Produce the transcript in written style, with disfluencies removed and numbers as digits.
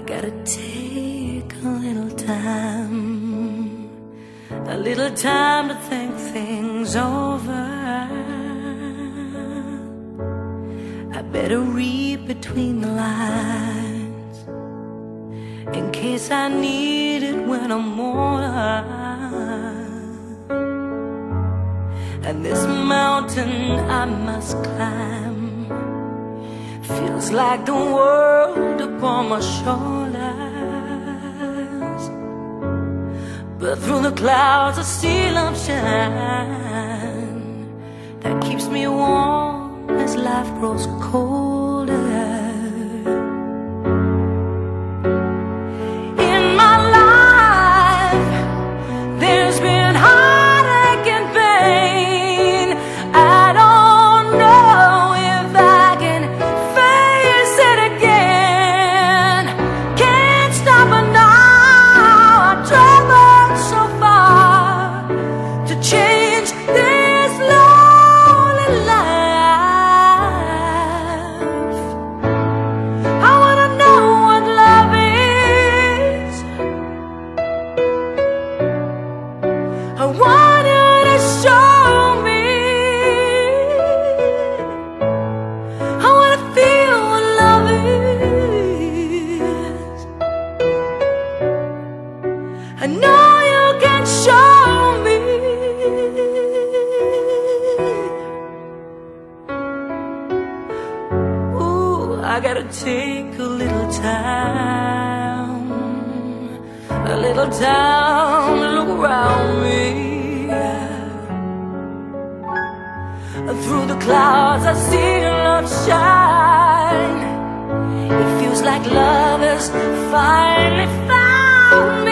gotta take a little time to think things over. I better read between the lines in case I need it when I'm older. And this mountain I must climb feels like the world upon my shoulders. But through the clouds I see love shine that keeps me warm as life grows colder. In my life there's been heartache and pain. I don't know if I can face it again. Can't stop it now. I traveled so far to change this lonely life. I wanna know what love is. I want you to show me. I wanna feel what love is. I know you can show me. Ooh, I gotta take a little time to look around me. Through the clouds I see love shine. It feels like love has finally found